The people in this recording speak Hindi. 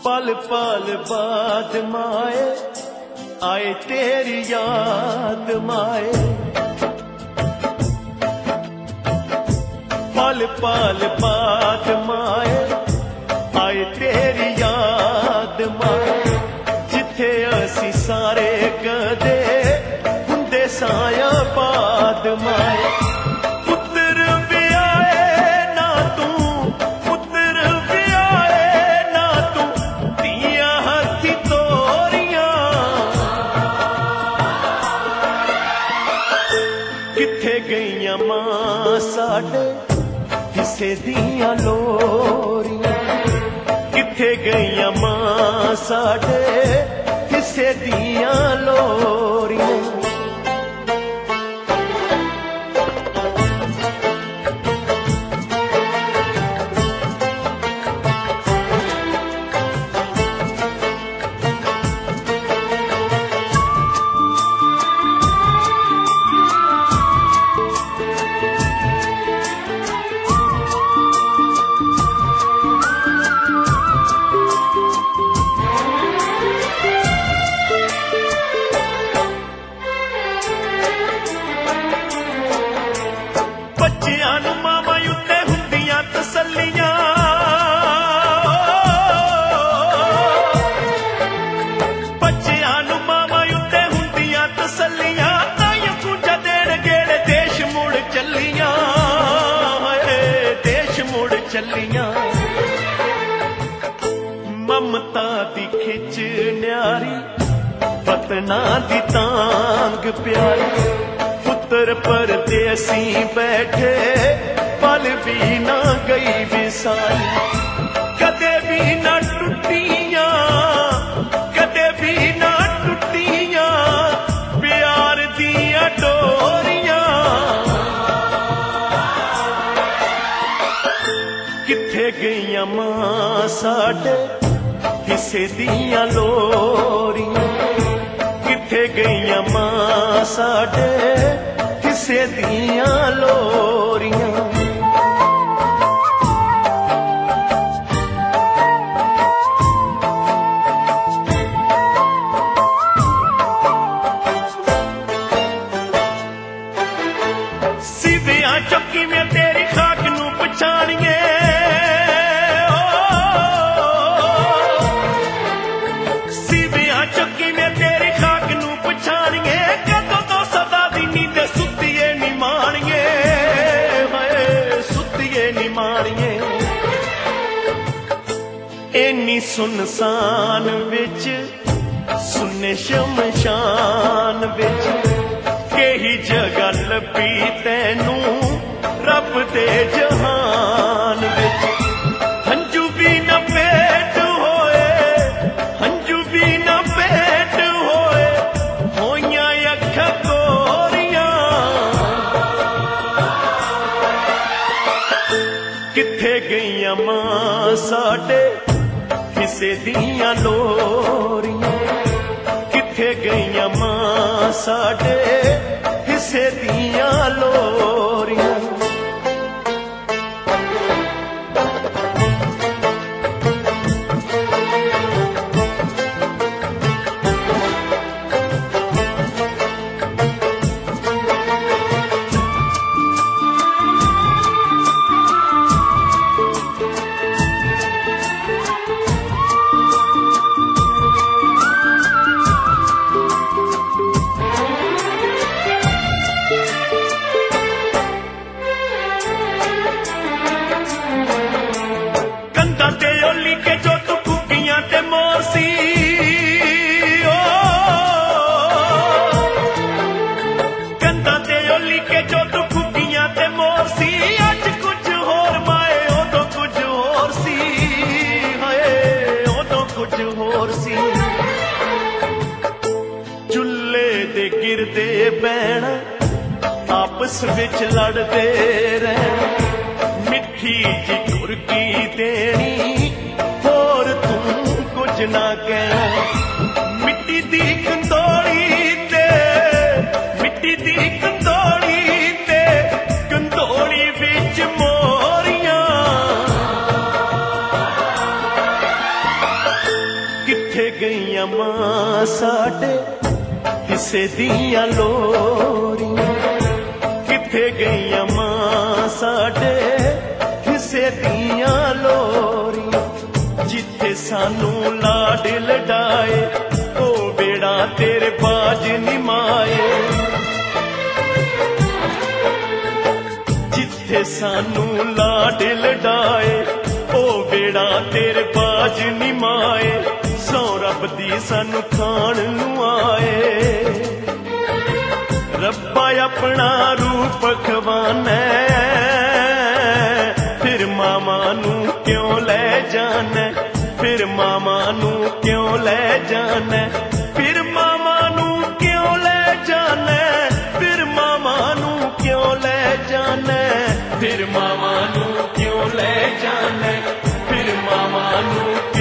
पल पल बाद माए आए तेरी याद माए, पल पल बाद माए आए तेरी याद माए, जिथे असी सारे कदे हुंदे साया बाद माए। साडे किसे दियां लोरियां, किथे गईयां मां साडे किसे दियां लोरियां। ममता दी खिच न्यारी वतना दी तांग प्यारी, पुत्र परदेसी बैठे पल भी ना गई विसारी, कदे भी ना टुटियां कदे भी ना टुटियां प्यार दियां डोरियां। किथे गईयां मां साडे किसे दियां लोरियां, किथे गईयां मां साडे किसे दियां लोरियां। सिवियां चौकी में तेरी खाक नू पछाणिए, इन्नी सुनसान विच सुन्ने शमशान विच केही जगह लभी तैनू रब दे जहान विच। हंजू भी न पेट होए हंजू भी न पेट होए होइयां अखां कोरियां। किथे गईयां मां साडे किसे दियां लोरियां, किथे गईयां मां साडे किसे दियां लोरियां। भैणा आपस विच लड़दे रहना, मिठी जी कुरकी देनी होर तू कुछ ना कहना। मिट्टी दी कंदोली ते मिट्टी दी कंदोली ते कंदोली विच मोरियां। किथे गईयां मां साडे हिस्से दियां लोरियां, किथे गईयां मां साडे हिस्से दियां लोरियां। जिथे सानू लाड लडाए ओ बेड़ा तेरे बाज निमाए, जिथे सानू लाड लडाए ओ बेड़ा तेरे बाज निमाए। सौ रब दी सानू खान नू आए, रब्बा अपना रूप खवाना फिर मामा नू क्यों ले जाना, फिर मामा नू क्यों ले जाना, फिर मामा नू क्यों ले जाना, फिर मामा नू क्यों ले जाना, फिर मामा नू क्यों ले जाना, फिर मामा नू